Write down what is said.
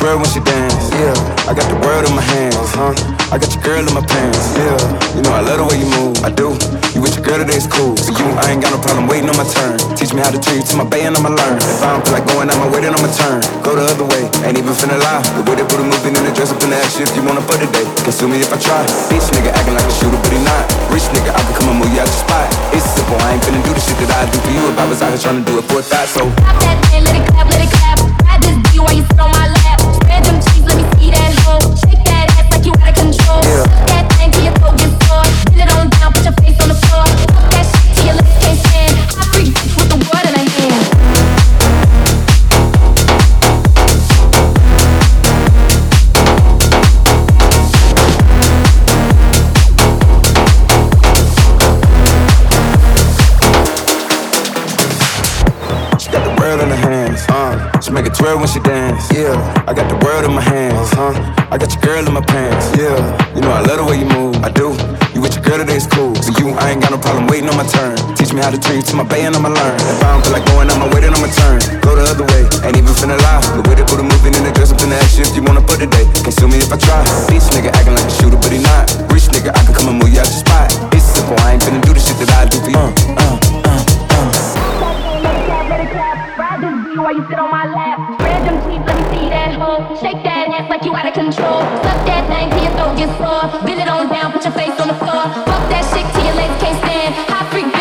twirl when she dance, yeah. I got the world in my hands, I got your girl in my pants, yeah. You know I love the way you move, I do. You with your girl today is cool. For you, I ain't got no problem waiting on my turn. Teach me how to treat you to my bay and I'ma learn. If I don't feel like going out my way, then I'ma turn. Go the other way, ain't even finna lie. The way they put a moving in the dress up in the action. If you want to put it day, consume me if I try. Bitch nigga acting like a shooter, but he not. Rich nigga, I can come and move you out the spot. It's simple, I ain't finna do the shit that I do for you. If I was out here trying to do it for a thought, so pop that thing, let it clap, let it clap. Ride this beat while you sit on my lap. Spread them cheeks, let me see that hoe. Shake that ass like you out of control. yeah. Suck that thing till your throat gets sore. Bend it on down, put your face on the floor. Fuck that shit till your lips can't stand. Hot freak bitch with the world in her hand. She got the world in her hands, she make it twirl when she dance, yeah. I got the world in my hands, I got your girl in my pants, yeah. You know I love the way you move, I do. You with your girl today is cool. For you, I ain't got no problem waiting on my turn. Teach me how to treat you to my bay and I'ma learn. If I don't feel like going out my way, then I'ma turn. Go the other way, ain't even finna lie. The way they put a moving in the dress up in the action. If you wanna put it day, consume me if I try. Bitch nigga acting like a shooter, but he not. Rich nigga, I can come and move you out your spot. It's simple, I ain't finna do the shit that I do for you. Let it clap, ride this beat while you sit on my lap. Spread them cheeks, let me see that hoe. Shake that ass like you out of control. Suck that thing till your throat gets sore. Bend it on down, put your face on the floor. Fuck that shit till your legs can't stand. Hot freak